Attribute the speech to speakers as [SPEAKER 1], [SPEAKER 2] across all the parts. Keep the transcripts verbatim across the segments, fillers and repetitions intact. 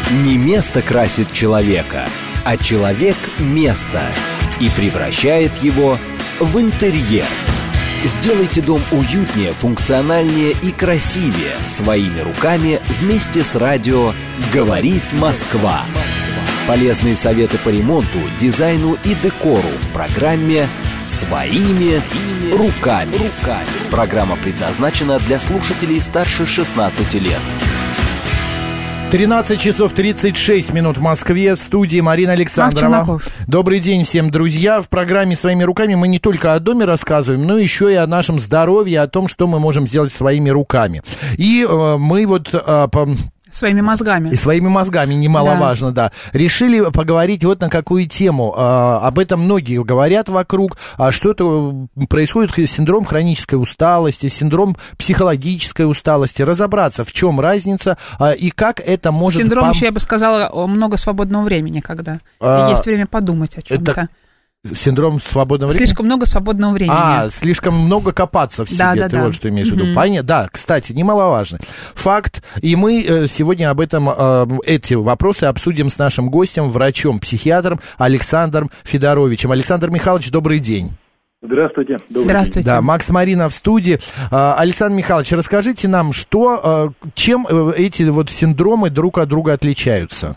[SPEAKER 1] Не место красит человека, а человек – место. И превращает его в интерьер. Сделайте дом уютнее, функциональнее и красивее своими руками вместе с радио «Говорит Москва». Полезные советы по ремонту, дизайну и декору в программе «Своими руками». Программа предназначена для слушателей старше шестнадцати лет.
[SPEAKER 2] тринадцать часов тридцать шесть минут в Москве. В студии Марина Александрова. Добрый день всем, друзья. В программе «Своими руками» мы не только о доме рассказываем, но еще и о нашем здоровье, о том, что мы можем сделать своими руками. И э, мы вот... Э, по...
[SPEAKER 3] Своими мозгами.
[SPEAKER 2] И своими мозгами, немаловажно, да. да. Решили поговорить вот на какую тему. А, об этом многие говорят вокруг. А что-то происходит, синдром хронической усталости, синдром психологической усталости. Разобраться, в чем разница а, и как это может...
[SPEAKER 3] Синдром
[SPEAKER 2] пом...
[SPEAKER 3] еще, я бы сказала, много свободного времени, когда а, есть время подумать о чем-то.
[SPEAKER 2] Это... Синдром свободного времени?
[SPEAKER 3] Слишком много свободного времени.
[SPEAKER 2] А, слишком много копаться в себе,
[SPEAKER 3] да, да,
[SPEAKER 2] ты
[SPEAKER 3] да.
[SPEAKER 2] вот что имеешь в виду.
[SPEAKER 3] Mm-hmm.
[SPEAKER 2] Понятно. Да, кстати, немаловажный факт. И мы сегодня об этом, эти вопросы обсудим с нашим гостем, врачом-психиатром Александром Федоровичем. Александр Михайлович, добрый день.
[SPEAKER 4] Здравствуйте. Добрый
[SPEAKER 3] Здравствуйте.
[SPEAKER 2] Да, Макс Марина в студии. Александр Михайлович, расскажите нам, что, чем эти вот синдромы друг от друга отличаются?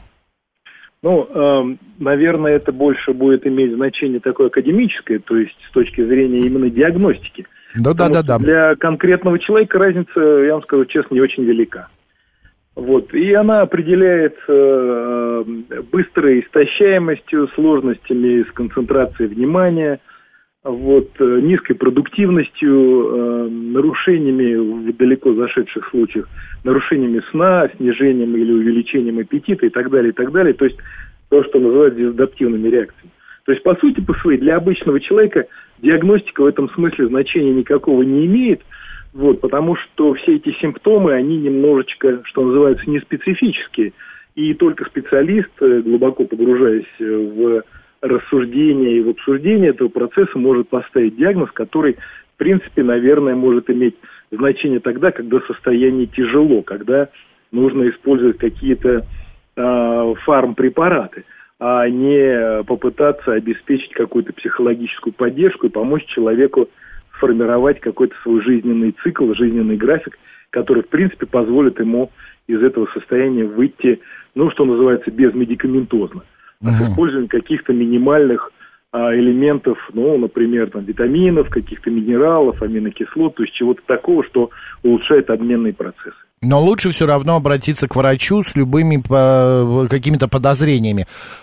[SPEAKER 4] Ну, э, наверное, это больше будет иметь значение такое академическое, то есть с точки зрения именно диагностики.
[SPEAKER 2] Да, да, да, да.
[SPEAKER 4] Для конкретного человека разница, я вам скажу честно, не очень велика. Вот. И она определяется э, быстрой истощаемостью, сложностями с концентрацией внимания, вот, низкой продуктивностью, э, нарушениями в далеко зашедших случаях, нарушениями сна, снижением или увеличением аппетита и так далее, и так далее. То есть то, что называют дезадаптивными реакциями. То есть, по сути, по своей, для обычного человека диагностика в этом смысле значения никакого не имеет, вот, потому что все эти симптомы, они немножечко, что называется, неспецифические. И только специалист, глубоко погружаясь в рассуждение и в обсуждение этого процесса, может поставить диагноз, который, в принципе, наверное, может иметь значение тогда, когда состояние тяжело, когда нужно использовать какие-то э, фармпрепараты, а не попытаться обеспечить какую-то психологическую поддержку и помочь человеку сформировать какой-то свой жизненный цикл, жизненный график, который, в принципе, позволит ему из этого состояния выйти, ну, что называется, безмедикаментозно. Uh-huh. С использованием каких-то минимальных а, элементов, ну, например, там, витаминов, каких-то минералов, аминокислот, то есть чего-то такого, что улучшает обменные процессы.
[SPEAKER 2] Но лучше все равно обратиться к врачу с любыми по, какими-то подозрениями.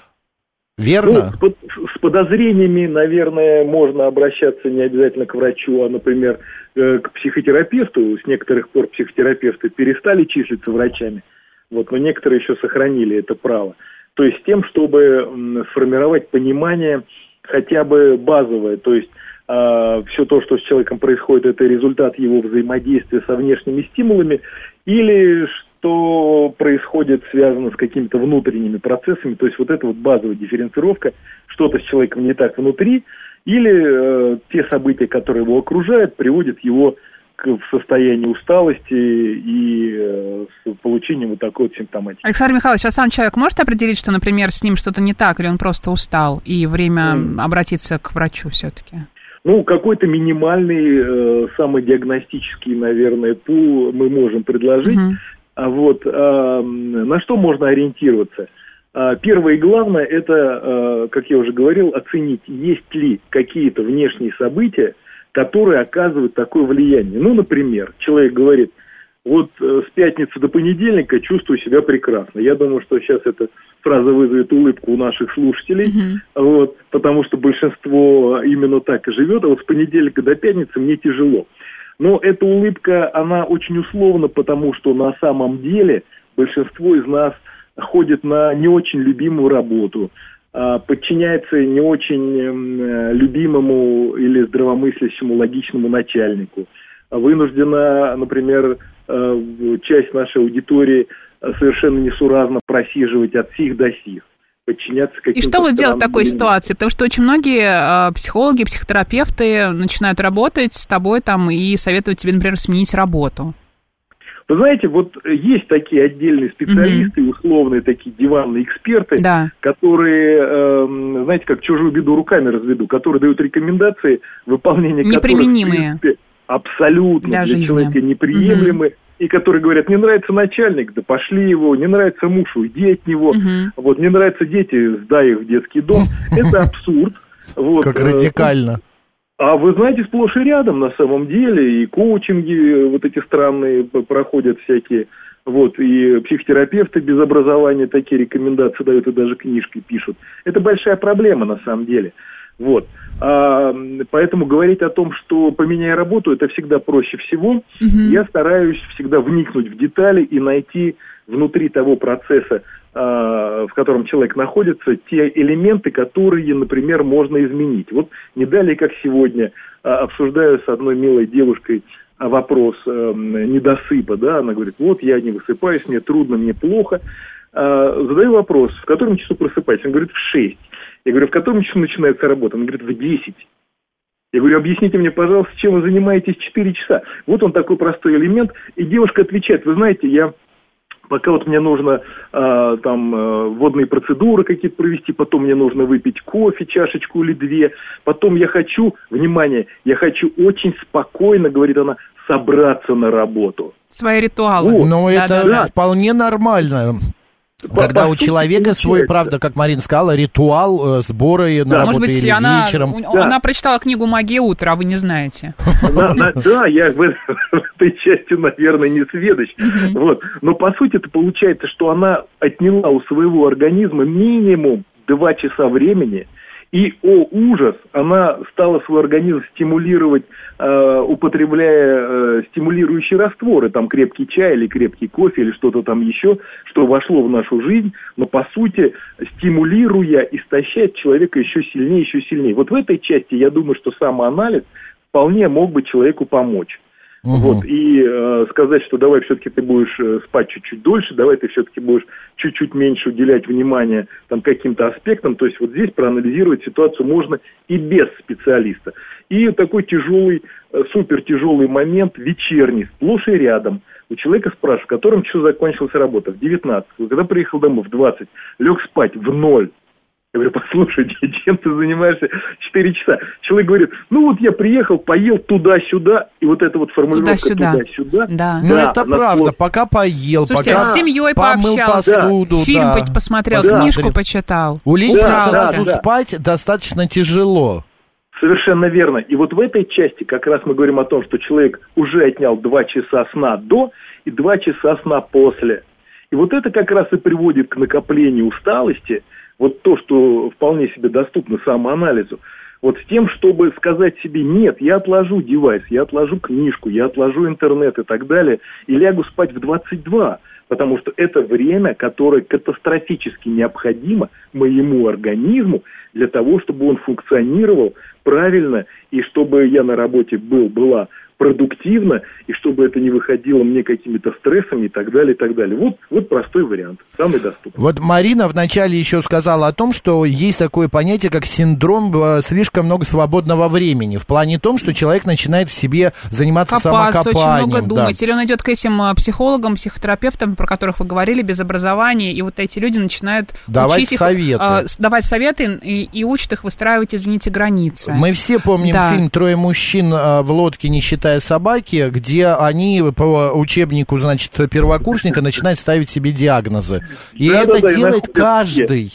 [SPEAKER 2] Верно?
[SPEAKER 4] Ну, с, с подозрениями, наверное, можно обращаться не обязательно к врачу, а, например, э, к психотерапевту. С некоторых пор психотерапевты перестали числиться врачами, вот, но некоторые еще сохранили это право. То есть с тем, чтобы сформировать понимание хотя бы базовое, то есть э, все то, что с человеком происходит, это результат его взаимодействия со внешними стимулами, или что происходит, связано с какими-то внутренними процессами, то есть вот эта вот базовая дифференцировка, что-то с человеком не так внутри, или э, те события, которые его окружают, приводят его в состоянии усталости и э, с получением вот такой вот симптоматики.
[SPEAKER 3] Александр Михайлович, а сам человек может определить, что, например, с ним что-то не так, или он просто устал, и время mm. обратиться к врачу все-таки?
[SPEAKER 4] Ну, какой-то минимальный э, самодиагностический, наверное, пул мы можем предложить. Mm-hmm. А вот э, на что можно ориентироваться? А, первое и главное, это, э, как я уже говорил, оценить, есть ли какие-то внешние события, которые оказывают такое влияние. Ну, например, человек говорит, вот э, с пятницы до понедельника чувствую себя прекрасно. Я думаю, что сейчас эта фраза вызовет улыбку у наших слушателей, mm-hmm. вот, потому что большинство именно так и живет, а вот с понедельника до пятницы мне тяжело. Но эта улыбка, она очень условна, потому что на самом деле большинство из нас ходит на не очень любимую работу, подчиняется не очень любимому или здравомыслящему логичному начальнику. Вынуждена, например, часть нашей аудитории совершенно несуразно просиживать от сих до сих, подчиняться каким-то...
[SPEAKER 3] И что вы делаете в такой ситуации? Потому что очень многие психологи, психотерапевты начинают работать с тобой там и советуют тебе, например, сменить работу.
[SPEAKER 4] Вы знаете, вот есть такие отдельные специалисты, mm-hmm. условные такие диванные эксперты, да. которые, э, знаете, как чужую беду руками разведу, которые дают рекомендации, выполнение которых,
[SPEAKER 3] неприменимые.
[SPEAKER 4] В принципе, абсолютно для, для человека неприемлемы, mm-hmm. и которые говорят, не нравится начальник, да пошли его, не нравится муж, уйди от него, mm-hmm. вот, не нравятся дети, сдай их в детский дом. Это абсурд.
[SPEAKER 2] Как радикально.
[SPEAKER 4] А вы знаете, сплошь и рядом на самом деле, и коучинги вот эти странные проходят всякие, вот, и психотерапевты без образования такие рекомендации дают, и даже книжки пишут. Это большая проблема на самом деле, вот. А, поэтому говорить о том, что поменяй работу, это всегда проще всего. Mm-hmm. Я стараюсь всегда вникнуть в детали и найти внутри того процесса, в котором человек находится, те элементы, которые, например, можно изменить. Вот не далее, как сегодня, обсуждаю с одной милой девушкой вопрос недосыпа, да, она говорит, вот я не высыпаюсь, мне трудно, мне плохо. Задаю вопрос, в котором часу просыпаетесь? Он говорит, в шесть. Я говорю, в котором часу начинается работа? Он говорит, в десять. Я говорю, объясните мне, пожалуйста, чем вы занимаетесь четыре часа? Вот он такой простой элемент, и девушка отвечает, вы знаете, я... Пока вот мне нужно э, там э, водные процедуры какие-то провести, потом мне нужно выпить кофе, чашечку или две, потом я хочу, внимание, я хочу очень спокойно, говорит она, собраться на работу.
[SPEAKER 3] Свои ритуалы.
[SPEAKER 2] Вот. Но да, это да, вполне нормально. Когда по, у человека свой, правда, как Марина сказала, ритуал э, сбора и на
[SPEAKER 3] да.
[SPEAKER 2] работу или
[SPEAKER 3] она,
[SPEAKER 2] вечером.
[SPEAKER 3] Да. Она прочитала книгу «Магия утра», а вы не знаете.
[SPEAKER 4] Да, я в этой части, наверное, не сведущ. Вот. Но по сути это получается, что она отняла у своего организма минимум два часа времени, и, о ужас, она стала свой организм стимулировать, э, употребляя э, стимулирующие растворы, там крепкий чай или крепкий кофе или что-то там еще, что вошло в нашу жизнь, но по сути стимулируя, истощает человека еще сильнее, еще сильнее. Вот в этой части я думаю, что самоанализ вполне мог бы человеку помочь. Угу. Вот, и э, сказать, что давай все-таки ты будешь э, спать чуть-чуть дольше, давай ты все-таки будешь чуть-чуть меньше уделять внимание там, каким-то аспектам. То есть вот здесь проанализировать ситуацию можно и без специалиста. И такой тяжелый, э, супер тяжелый момент вечерний, сплошь и рядом. У человека спрашивают, в котором часу закончилась работа? В девятнадцать. Когда приехал домой? В двадцать. Лег спать в ноль. Я говорю, послушай, чем ты занимаешься четыре часа? Человек говорит, ну вот я приехал, поел туда-сюда, и вот эта вот формулировка
[SPEAKER 3] туда-сюда.
[SPEAKER 4] туда-сюда.
[SPEAKER 3] Да.
[SPEAKER 2] Ну да, это правда, слов... пока поел,
[SPEAKER 3] Слушайте,
[SPEAKER 2] пока
[SPEAKER 3] с семьей
[SPEAKER 2] помыл посуду.
[SPEAKER 3] Да. Фильм
[SPEAKER 2] да.
[SPEAKER 3] посмотрел,
[SPEAKER 2] да.
[SPEAKER 3] книжку почитал.
[SPEAKER 2] Улечься
[SPEAKER 4] да,
[SPEAKER 2] сразу
[SPEAKER 4] да, да.
[SPEAKER 2] спать достаточно тяжело.
[SPEAKER 4] Совершенно верно. И вот в этой части как раз мы говорим о том, что человек уже отнял два часа сна до и два часа сна после. И вот это как раз и приводит к накоплению усталости, вот то, что вполне себе доступно самоанализу, вот с тем, чтобы сказать себе, нет, я отложу девайс, я отложу книжку, я отложу интернет и так далее, и лягу спать в двадцать два, потому что это время, которое катастрофически необходимо моему организму для того, чтобы он функционировал правильно, и чтобы я на работе был, была продуктивно, и чтобы это не выходило мне какими-то стрессами и так далее, и так далее. Вот, вот простой вариант, самый доступный.
[SPEAKER 2] Вот Марина вначале еще сказала о том, что есть такое понятие, как синдром слишком много свободного времени, в плане том, что человек начинает в себе заниматься
[SPEAKER 3] Копаться,
[SPEAKER 2] самокопанием.
[SPEAKER 3] очень много думать.
[SPEAKER 2] Да.
[SPEAKER 3] Или он идет к этим психологам, психотерапевтам, про которых вы говорили, без образования, и вот эти люди начинают
[SPEAKER 2] давать
[SPEAKER 3] учить
[SPEAKER 2] советы.
[SPEAKER 3] Их, э, давать советы и, и учат их выстраивать, извините, границы.
[SPEAKER 2] Мы все помним
[SPEAKER 3] да.
[SPEAKER 2] фильм «Трое мужчин в лодке, не считая собаки», где они по учебнику, значит, первокурсника начинают ставить себе диагнозы. И да, это да, делает да, каждый.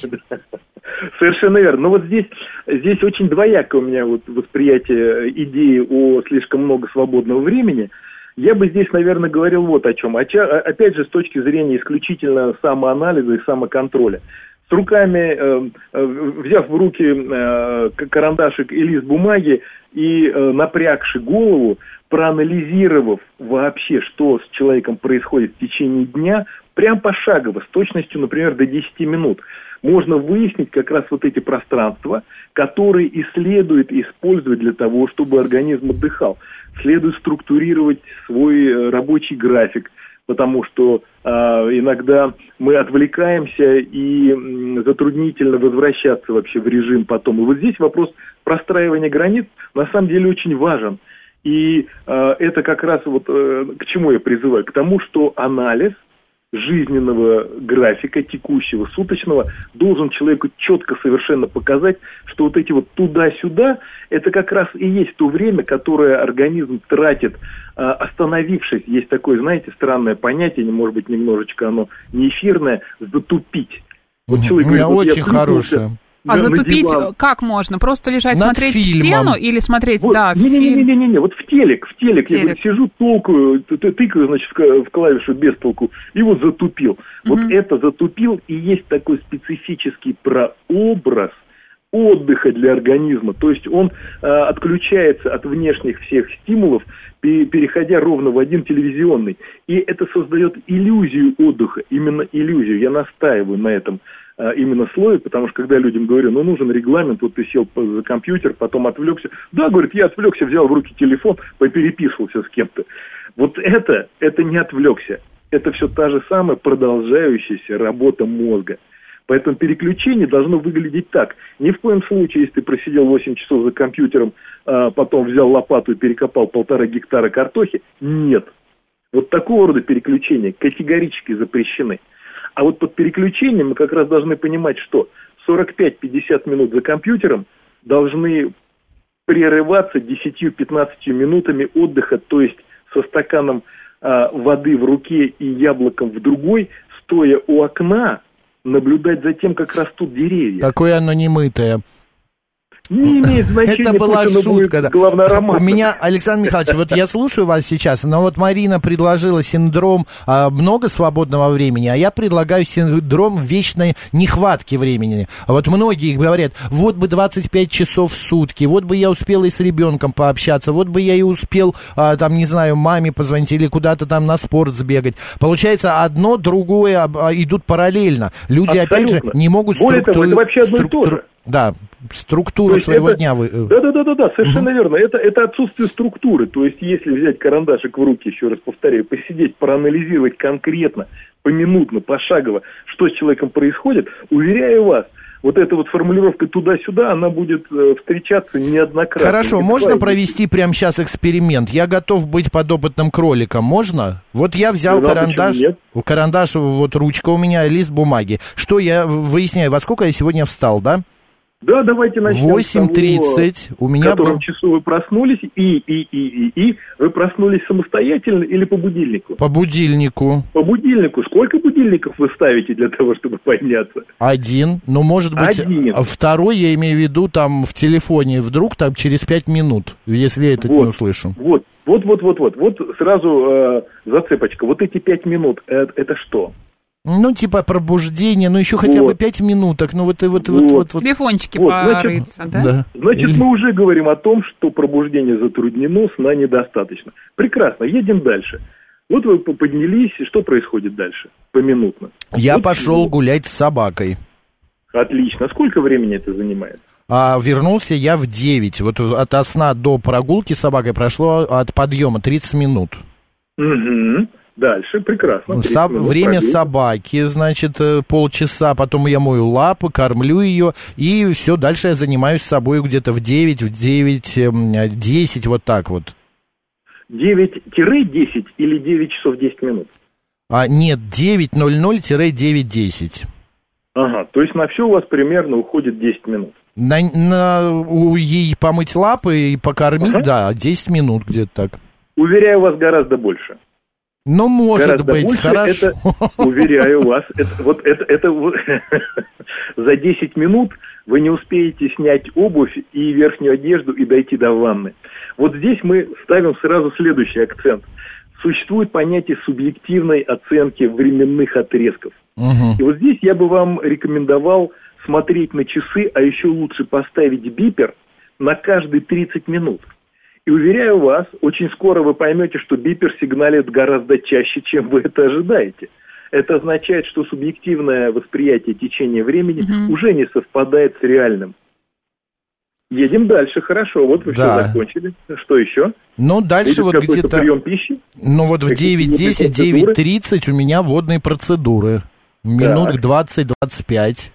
[SPEAKER 4] Совершенно верно. Но вот здесь, здесь очень двояко у меня вот восприятие идеи о слишком много свободного времени. Я бы здесь, наверное, говорил вот о чем. Опять же, с точки зрения исключительно самоанализа и самоконтроля. С руками, э, взяв в руки э, карандашик и лист бумаги и э, напрягши голову, проанализировав вообще, что с человеком происходит в течение дня, прям пошагово, с точностью, например, до десяти минут, можно выяснить как раз вот эти пространства, которые и следует использовать для того, чтобы организм отдыхал. Следует структурировать свой рабочий график, потому что э, иногда мы отвлекаемся и м, затруднительно возвращаться вообще в режим потом. И вот здесь вопрос простраивания границ на самом деле очень важен. И э, это как раз вот э, к чему я призываю? К тому, что анализ жизненного графика, текущего, суточного, должен человеку четко совершенно показать, что вот эти вот туда-сюда, это как раз и есть то время, которое организм тратит, э, остановившись. Есть такое, знаете, странное понятие, может быть, немножечко оно не эфирное, затупить. Вот человек
[SPEAKER 2] У меня
[SPEAKER 4] говорит,
[SPEAKER 2] очень
[SPEAKER 4] вот я
[SPEAKER 2] хорошее.
[SPEAKER 3] А
[SPEAKER 4] на,
[SPEAKER 3] затупить
[SPEAKER 4] на диван.
[SPEAKER 3] как можно? Просто лежать,
[SPEAKER 2] Над
[SPEAKER 3] смотреть
[SPEAKER 2] фильмом.
[SPEAKER 3] в стену или смотреть,
[SPEAKER 4] Вот,
[SPEAKER 3] да, в
[SPEAKER 4] не, не, не,
[SPEAKER 3] фильм?
[SPEAKER 4] не, не, не, вот в телек, в телек,
[SPEAKER 3] телек.
[SPEAKER 4] я говорю, сижу, толкаю, тыкаю, значит, в клавишу без толку, и вот затупил. Mm-hmm. Вот это затупил, и есть такой специфический прообраз отдыха для организма. То есть он э, отключается от внешних всех стимулов, пере, переходя ровно в один телевизионный. И это создает иллюзию отдыха, именно иллюзию. Я настаиваю на этом э, именно слое, потому что когда людям говорю, ну нужен регламент, вот ты сел за компьютер, потом отвлекся. Да, говорит, я отвлекся, взял в руки телефон, попереписывался с кем-то. Вот это, это не отвлекся. Это все та же самая продолжающаяся работа мозга. Поэтому переключение должно выглядеть так. Ни в коем случае, если ты просидел восемь часов за компьютером, а потом взял лопату и перекопал полтора гектара картохи, нет. Вот такого рода переключения категорически запрещены. А вот под переключением мы как раз должны понимать, что сорок пять-пятьдесят минут за компьютером должны прерываться десять-пятнадцать минутами отдыха, то есть со стаканом а, воды в руке и яблоком в другой, стоя у окна, наблюдать за тем, как растут деревья.
[SPEAKER 2] Какое оно немытое.
[SPEAKER 4] Не имеет значения.
[SPEAKER 2] Это была шутка, да.
[SPEAKER 4] Главное, аромат.
[SPEAKER 2] У меня, Александр Михайлович, вот я слушаю вас сейчас, но вот Марина предложила синдром а, много свободного времени, а я предлагаю синдром вечной нехватки времени. Вот многие говорят, вот бы двадцать пять часов в сутки, вот бы я успел и с ребенком пообщаться, вот бы я и успел, а, там, не знаю, маме позвонить или куда-то там на спорт сбегать. Получается, одно, другое а, идут параллельно. Люди,
[SPEAKER 4] абсолютно.
[SPEAKER 2] Опять же, не могут
[SPEAKER 4] Более того, это вообще одно и то же.
[SPEAKER 2] Да, структуру своего
[SPEAKER 4] это,
[SPEAKER 2] дня вы...
[SPEAKER 4] Да, да, да, да, да, совершенно uh-huh. верно. Это, это отсутствие структуры. То есть, если взять карандашик в руки, еще раз повторяю, посидеть, проанализировать конкретно, поминутно, пошагово, что с человеком происходит, уверяю вас, вот эта вот формулировка туда-сюда, она будет э, встречаться неоднократно.
[SPEAKER 2] Хорошо, можно провести прямо сейчас эксперимент? Я готов быть подопытным кроликом, можно? Вот я взял да, карандаш, карандаш, вот ручка у меня, лист бумаги. Что я выясняю, во сколько я сегодня встал, да?
[SPEAKER 4] Да, давайте начнем.
[SPEAKER 2] восемь тридцать у меня
[SPEAKER 4] в котором
[SPEAKER 2] был...
[SPEAKER 4] часу вы проснулись, и, и, и, и, и вы проснулись самостоятельно или по будильнику?
[SPEAKER 2] По будильнику.
[SPEAKER 4] По будильнику. Сколько будильников вы ставите для того, чтобы подняться?
[SPEAKER 2] Один. Ну, может быть,
[SPEAKER 4] Один.
[SPEAKER 2] Второй, я имею в виду, там, в телефоне, вдруг там через пять минут, если я это
[SPEAKER 4] вот,
[SPEAKER 2] не услышу.
[SPEAKER 4] Вот, вот, вот, вот, вот. Вот сразу э, зацепочка. Вот эти пять минут, это, это что?
[SPEAKER 2] Ну, типа пробуждение, ну, еще хотя
[SPEAKER 4] вот.
[SPEAKER 2] бы пять минуток, ну, вот, вот, вот,
[SPEAKER 4] вот.
[SPEAKER 2] вот, вот.
[SPEAKER 3] Телефончики
[SPEAKER 4] вот,
[SPEAKER 3] порыться,
[SPEAKER 4] значит,
[SPEAKER 3] да?
[SPEAKER 2] да?
[SPEAKER 4] Значит, Или... мы уже говорим о том, что пробуждение затруднено, сна недостаточно. Прекрасно, едем дальше. Вот вы поднялись, и что происходит дальше? Поминутно.
[SPEAKER 2] Я
[SPEAKER 4] вот
[SPEAKER 2] пошел
[SPEAKER 4] вот.
[SPEAKER 2] гулять с собакой.
[SPEAKER 4] Отлично. Сколько времени это занимает?
[SPEAKER 2] А вернулся я в девять. Вот от сна до прогулки с собакой прошло от подъема тридцать минут.
[SPEAKER 4] Угу. Дальше, прекрасно.
[SPEAKER 2] Со- время
[SPEAKER 4] прогулки.
[SPEAKER 2] собаки, значит, полчаса, потом я мою лапы, кормлю ее, и все, дальше я занимаюсь собой где-то в девять, в девять, десять, вот так вот.
[SPEAKER 4] девять-десять или девять часов десять минут?
[SPEAKER 2] А, нет, девять ноль ноль - девять десять.
[SPEAKER 4] Ага, то есть на все у вас примерно уходит десять минут.
[SPEAKER 2] На, на у, ей помыть лапы и покормить, ага. да, десять минут где-то так.
[SPEAKER 4] Уверяю вас, гораздо больше.
[SPEAKER 2] Ну, может
[SPEAKER 4] Гораздо
[SPEAKER 2] быть,
[SPEAKER 4] больше.
[SPEAKER 2] хорошо.
[SPEAKER 4] Это, уверяю вас, это, вот это, это вот, за десять минут вы не успеете снять обувь и верхнюю одежду и дойти до ванны. Вот здесь мы ставим сразу следующий акцент. Существует понятие субъективной оценки временных отрезков. Угу. И вот здесь я бы вам рекомендовал смотреть на часы, а еще лучше поставить бипер на каждые тридцать минут. И уверяю вас, очень скоро вы поймете, что бипер сигналит гораздо чаще, чем вы это ожидаете. Это означает, что субъективное восприятие течения времени угу. уже не совпадает с реальным. Едем дальше, хорошо. Вот вы да. все закончили. Что еще?
[SPEAKER 2] Ну, дальше
[SPEAKER 4] Будет
[SPEAKER 2] вот где-то...
[SPEAKER 4] прием пищи?
[SPEAKER 2] Ну, вот в девять десять, девять тридцать у меня водные процедуры. Минут так. двадцать-двадцать пять.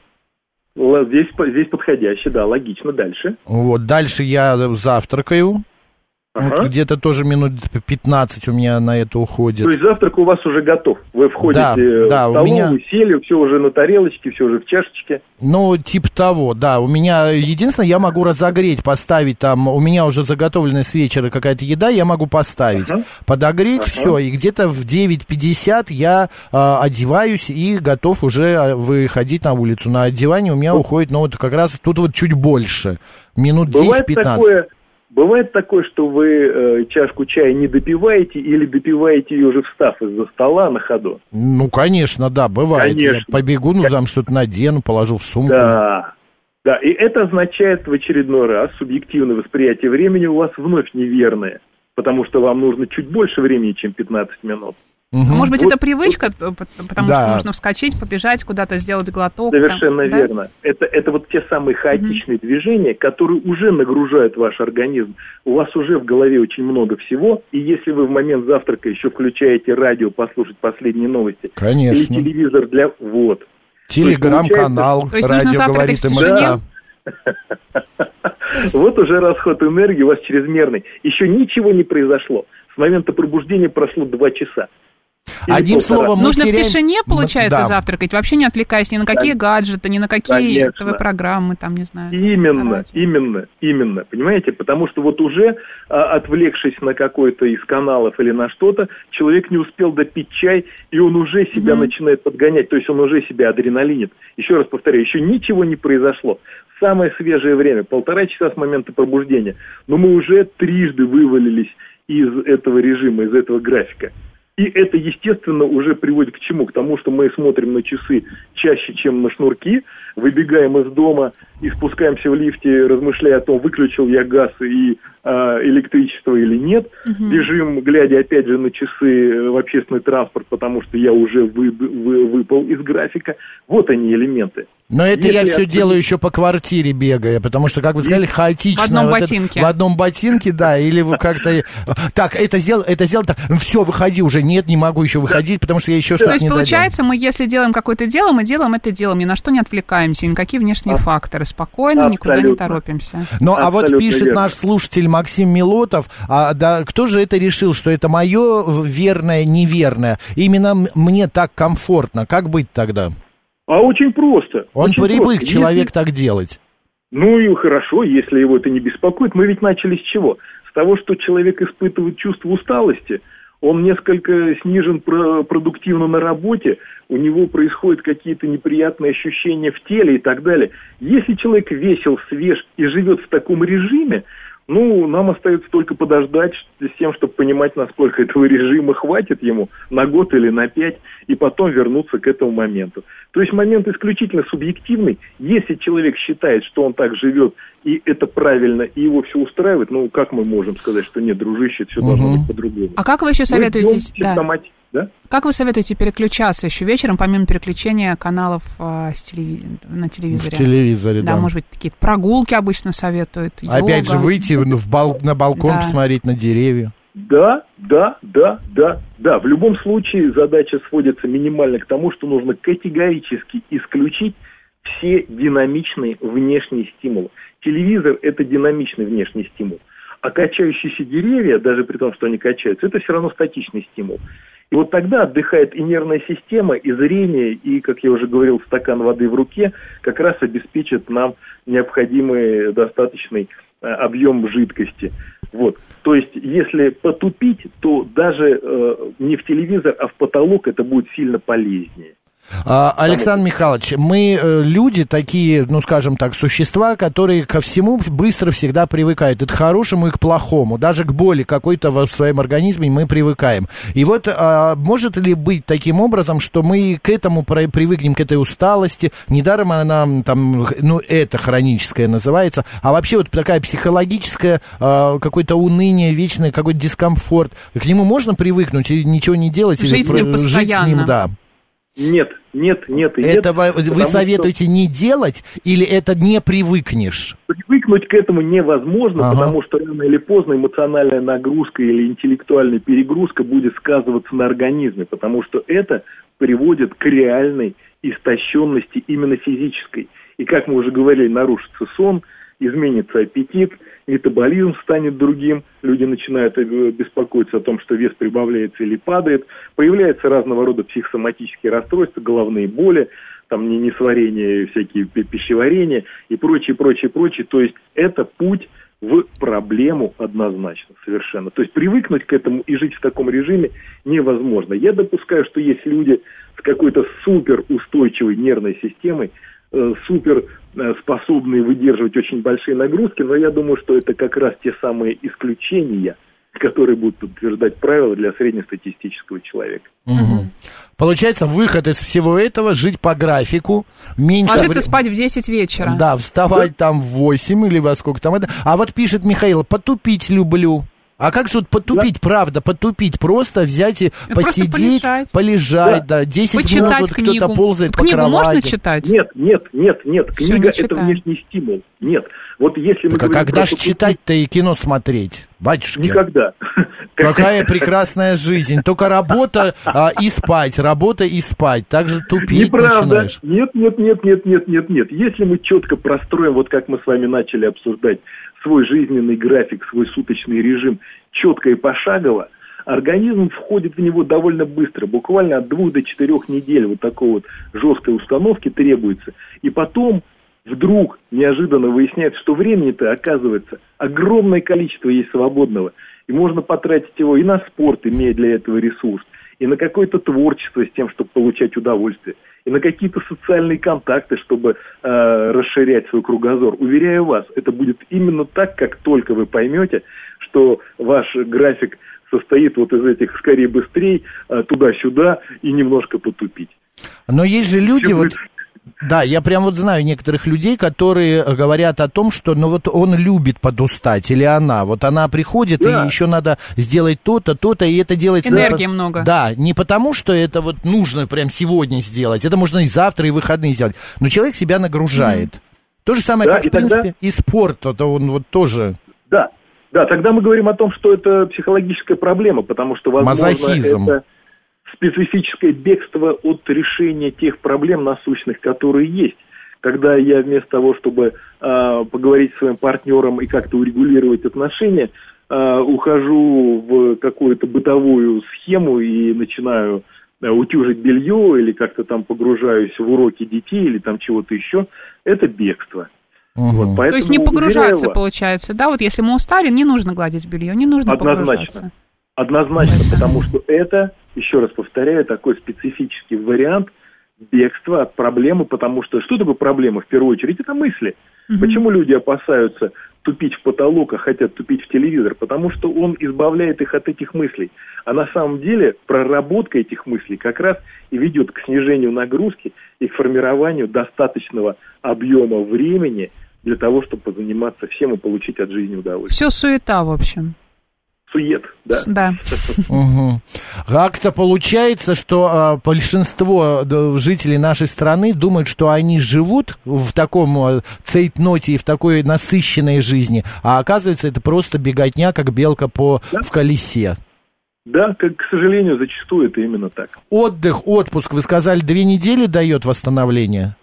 [SPEAKER 4] Здесь, здесь подходяще, да, логично. Дальше.
[SPEAKER 2] Вот, дальше я завтракаю. Ага. Вот где-то тоже минут пятнадцать у меня на это уходит.
[SPEAKER 4] То есть завтрак у вас уже готов? Вы входите
[SPEAKER 2] да,
[SPEAKER 4] в
[SPEAKER 2] да,
[SPEAKER 4] столовую,
[SPEAKER 2] у меня...
[SPEAKER 4] сели, все уже на тарелочке, все уже в чашечке?
[SPEAKER 2] Ну, типа того, да. У меня, единственное, я могу разогреть, поставить там, у меня уже заготовленная с вечера какая-то еда, я могу поставить, ага. подогреть, ага. все, и где-то в девять пятьдесят я э, одеваюсь и готов уже выходить на улицу. На одевание у меня вот. уходит, ну, вот как раз тут вот чуть больше, минут десять-пятнадцать.
[SPEAKER 4] Такое... Бывает такое, что вы э, чашку чая не допиваете или допиваете ее уже встав из-за стола на ходу?
[SPEAKER 2] Ну, конечно, да, бывает.
[SPEAKER 4] Конечно.
[SPEAKER 2] Я побегу, ну, там что-то надену, положу в сумку.
[SPEAKER 4] Да, да, и это означает в очередной раз субъективное восприятие времени у вас вновь неверное, потому что вам нужно чуть больше времени, чем пятнадцать минут.
[SPEAKER 3] Угу. Может быть, вот, это привычка, потому да. что нужно вскочить, побежать, куда-то сделать глоток.
[SPEAKER 4] Совершенно
[SPEAKER 3] там,
[SPEAKER 4] верно.
[SPEAKER 3] Да?
[SPEAKER 4] Это, это вот те самые хаотичные угу. движения, которые уже нагружают ваш организм. У вас уже в голове очень много всего, и если вы в момент завтрака еще включаете радио, послушать последние новости,
[SPEAKER 2] конечно.
[SPEAKER 4] или телевизор для... Вот.
[SPEAKER 2] Телеграм-канал, радио говорит МСК.
[SPEAKER 4] Вот уже расход энергии у вас чрезмерный. Еще ничего не произошло. С момента пробуждения прошло два часа.
[SPEAKER 2] Или Одним словом, мы
[SPEAKER 3] нужно
[SPEAKER 2] теряем...
[SPEAKER 3] в тишине, получается, да. завтракать, вообще не отвлекаясь ни на какие да. гаджеты, ни на какие ТВ-программы, там, не знаю.
[SPEAKER 4] Именно, именно, именно, понимаете? Потому что вот уже, а, отвлекшись на какой-то из каналов или на что-то, человек не успел допить чай, и он уже себя mm-hmm. начинает подгонять, то есть он уже себя адреналинит. Еще раз повторяю, еще ничего не произошло. Самое свежее время, полтора часа с момента пробуждения, но мы уже трижды вывалились из этого режима, из этого графика. И это, естественно, уже приводит к чему? К тому, что мы смотрим на часы чаще, чем на шнурки, выбегаем из дома и спускаемся в лифте, размышляя о том, выключил я газ и а, электричество или нет. Угу. Бежим, глядя опять же на часы в общественный транспорт, потому что я уже вы, вы, выпал из графика. Вот они элементы.
[SPEAKER 2] Но это Если я все от... делаю еще по квартире бегая, потому что, как вы сказали, хаотично.
[SPEAKER 3] В одном
[SPEAKER 2] вот
[SPEAKER 3] ботинке.
[SPEAKER 2] Это, в одном ботинке, да, или вы как-то... Так, это сделал, это сделал, так, все, выходи уже. Нет, не могу еще выходить, потому что я еще что-то не доделал.
[SPEAKER 3] То есть, получается, мы, если делаем какое-то дело, мы делаем это дело, ни на что не отвлекаемся, никакие внешние а. факторы, спокойно, Абсолютно. никуда не торопимся.
[SPEAKER 2] Ну,
[SPEAKER 4] Абсолютно
[SPEAKER 2] а вот пишет
[SPEAKER 4] верно.
[SPEAKER 2] наш слушатель Максим Милотов, а, да, кто же это решил, что это мое верное, неверное? Именно мне так комфортно. Как быть тогда?
[SPEAKER 4] А очень просто.
[SPEAKER 2] Он
[SPEAKER 4] очень
[SPEAKER 2] привык,
[SPEAKER 4] просто.
[SPEAKER 2] человек
[SPEAKER 4] если...
[SPEAKER 2] так делать.
[SPEAKER 4] Ну и хорошо, если его это не беспокоит. Мы ведь начали с чего? С того, что человек испытывает чувство усталости, он несколько снижен продуктивно на работе, у него происходят какие-то неприятные ощущения в теле и так далее. Если человек весел, свеж и живет в таком режиме, ну, нам остается только подождать с тем, чтобы понимать, насколько этого режима хватит ему, на год или на пять, и потом вернуться к этому моменту. То есть момент исключительно субъективный. Если человек считает, что он так живет, и это правильно, и его все устраивает, ну, как мы можем сказать, что нет, дружище, все должно угу. быть по-другому?
[SPEAKER 3] А как вы еще советуете... Да.
[SPEAKER 4] Да?
[SPEAKER 3] Как вы советуете переключаться еще вечером, помимо переключения каналов э, с телеви... на телевизоре?
[SPEAKER 2] В телевизоре, да.
[SPEAKER 3] Да, может быть, какие-то прогулки обычно советуют, йога.
[SPEAKER 2] Опять же, выйти в бал... на балкон, да. посмотреть на деревья.
[SPEAKER 4] Да, да, да, да, да. В любом случае задача сводится минимально к тому, что нужно категорически исключить все динамичные внешние стимулы. Телевизор – это динамичный внешний стимул. А качающиеся деревья, даже при том, что они качаются, это все равно статичный стимул. И вот тогда отдыхает и нервная система, и зрение, и, как я уже говорил, стакан воды в руке как раз обеспечит нам необходимый достаточный объем жидкости. Вот. То есть, если потупить, то даже э, не в телевизор, а в потолок это будет сильно полезнее.
[SPEAKER 2] А, Александр Михайлович, мы э, люди такие, ну, скажем так, существа, которые ко всему быстро всегда привыкают, и к хорошему, и к плохому, даже к боли какой-то в своем организме мы привыкаем. И вот а, может ли быть таким образом, что мы к этому при, привыкнем, к этой усталости, недаром она там, ну, это хроническое называется, а вообще вот такая психологическая, а, какое-то уныние, вечный какой-то дискомфорт, к нему можно привыкнуть и ничего не делать?
[SPEAKER 3] Жить
[SPEAKER 2] или
[SPEAKER 3] с ним постоянно.
[SPEAKER 2] Жить с ним, да.
[SPEAKER 4] Нет, нет, нет и нет.
[SPEAKER 2] Это вы, вы советуете
[SPEAKER 4] что...
[SPEAKER 2] не делать или это не привыкнешь?
[SPEAKER 4] Привыкнуть к этому невозможно, ага. потому что рано или поздно эмоциональная нагрузка или интеллектуальная перегрузка будет сказываться на организме, потому что это приводит к реальной истощенности именно физической. И как мы уже говорили, нарушится сон, изменится аппетит, метаболизм станет другим, люди начинают беспокоиться о том, что вес прибавляется или падает, появляются разного рода психосоматические расстройства, головные боли, там несварение, всякие пищеварения и прочее, прочее, прочее. То есть это путь в проблему однозначно, совершенно. То есть привыкнуть к этому и жить в таком режиме невозможно. Я допускаю, что есть люди с какой-то суперустойчивой нервной системой, э, супер э, способные выдерживать очень большие нагрузки, но я думаю, что это как раз те самые исключения, которые будут утверждать правила для среднестатистического человека.
[SPEAKER 2] Угу. Получается, выход из всего этого — жить по графику, меньше...
[SPEAKER 3] Ложиться спать в десять вечера.
[SPEAKER 2] Да, вставать да. там в восемь или во сколько там это. А вот пишет Михаил: потупить люблю. А как же вот потупить, да. правда, потупить? Просто взять и просто посидеть, полежать, полежать да. да, десять
[SPEAKER 3] почитать
[SPEAKER 2] минут вот кто-то ползает по книгу
[SPEAKER 4] кровати.
[SPEAKER 3] Можно читать?
[SPEAKER 4] Нет, нет, нет, нет, книга — это внешний стимул. Нет, вот если мы
[SPEAKER 2] так
[SPEAKER 4] говорим...
[SPEAKER 2] а когда же читать-то и кино смотреть, батюшки?
[SPEAKER 4] Никогда.
[SPEAKER 2] Какая прекрасная жизнь. Только работа а, и спать, работа и спать. Так же тупить
[SPEAKER 4] Неправда.
[SPEAKER 2] начинаешь.
[SPEAKER 4] Нет, нет, нет, нет, нет, нет, нет. Если мы четко простроим, вот как мы с вами начали обсуждать, свой жизненный график, свой суточный режим четко и пошагово, организм входит в него довольно быстро, буквально от двух до четырех недель вот такой вот жесткой установки требуется. И потом вдруг неожиданно выясняется, что времени-то, оказывается, огромное количество есть свободного. И можно потратить его и на спорт, имея для этого ресурс, и на какое-то творчество с тем, чтобы получать удовольствие, и на какие-то социальные контакты, чтобы э, расширять свой кругозор. Уверяю вас, это будет именно так, как только вы поймете, что ваш график состоит вот из этих скорее быстрее, э, туда-сюда и немножко потупить.
[SPEAKER 2] Но есть же люди... вот... Да, я прям вот знаю некоторых людей, которые говорят о том, что ну вот он любит подустать, или она. Вот она приходит, да. и еще надо сделать то-то, то-то, и это делается...
[SPEAKER 3] Энергии много.
[SPEAKER 2] Да, не потому, что это вот нужно прям сегодня сделать, это можно и завтра, и в выходные сделать. Но человек себя нагружает. Mm-hmm. То же самое, да, как, в принципе, тогда... и спорт, это он вот тоже...
[SPEAKER 4] Да, да, тогда мы говорим о том, что это психологическая проблема, потому что, возможно,
[SPEAKER 2] мазохизм.
[SPEAKER 4] Это... специфическое бегство от решения тех проблем насущных, которые есть. Когда я вместо того, чтобы э, поговорить с своим партнером и как-то урегулировать отношения, э, ухожу в какую-то бытовую схему и начинаю э, утюжить белье или как-то там погружаюсь в уроки детей или там чего-то еще, это бегство.
[SPEAKER 2] Угу.
[SPEAKER 4] Вот,
[SPEAKER 3] то есть не погружаться, получается, да? Вот если мы устали, не нужно гладить белье, не нужно
[SPEAKER 4] Однозначно.
[SPEAKER 3] погружаться.
[SPEAKER 4] Однозначно, потому что это, еще раз повторяю, такой специфический вариант бегства от проблемы, потому что что такое проблема? В первую очередь это мысли. Угу. Почему люди опасаются тупить в потолок, а хотят тупить в телевизор? Потому что он избавляет их от этих мыслей. А на самом деле проработка этих мыслей как раз и ведет к снижению нагрузки и к формированию достаточного объема времени для того, чтобы позаниматься всем и получить от жизни удовольствие.
[SPEAKER 3] Все суета, в общем.
[SPEAKER 4] Сует, да.
[SPEAKER 3] Да.
[SPEAKER 2] Угу. Как-то получается, что а, большинство да, жителей нашей страны думают, что они живут в таком а, цейтноте и в такой насыщенной жизни, а оказывается, это просто беготня, как белка по, да? в колесе.
[SPEAKER 4] Да, как, к сожалению, зачастую это именно так.
[SPEAKER 2] Отдых, отпуск, вы сказали, две недели дает восстановление?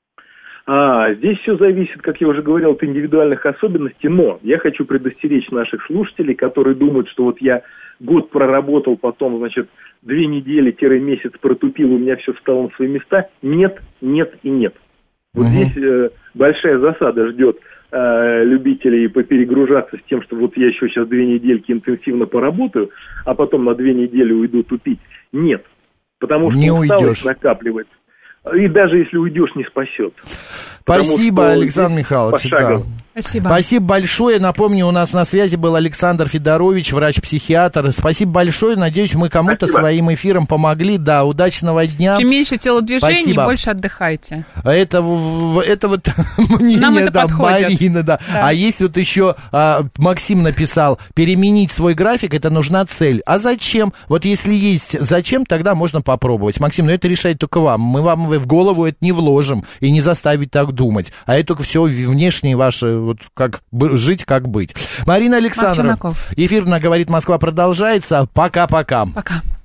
[SPEAKER 4] А, здесь все зависит, как я уже говорил, от индивидуальных особенностей, но я хочу предостеречь наших слушателей, которые думают, что вот я год проработал, потом, значит, две недели-месяц протупил, у меня все встало на свои места. Нет, нет и нет. Вот угу. здесь э, большая засада ждет э, любителей поперегружаться с тем, что вот я еще сейчас две недельки интенсивно поработаю, а потом на две недели уйду тупить. Нет, потому что
[SPEAKER 2] не
[SPEAKER 4] усталость
[SPEAKER 2] уйдешь.
[SPEAKER 4] накапливается. И даже если уйдешь, не спасет.
[SPEAKER 2] Спасибо, Александр Михайлович. Да.
[SPEAKER 3] Спасибо.
[SPEAKER 2] Спасибо большое. Напомню, у нас на связи был Александр Федорович, врач-психиатр. Спасибо большое. Надеюсь, мы кому-то Спасибо. своим эфиром помогли. Да, удачного дня.
[SPEAKER 3] Чем меньше телодвижений,
[SPEAKER 2] Спасибо.
[SPEAKER 3] больше отдыхайте.
[SPEAKER 2] Это, это вот мнение,
[SPEAKER 3] это
[SPEAKER 2] да, Марины, да. да. А есть вот еще, а, Максим написал, переменить свой график, это нужна цель. А зачем? Вот если есть зачем, тогда можно попробовать. Максим, ну это решает только вам. Мы вам в голову это не вложим и не заставить так думать. А это только все внешнее ваше, вот как жить, как быть. Марина Александровна, эфир на «Говорит Москва» продолжается. Пока-пока.
[SPEAKER 3] Пока.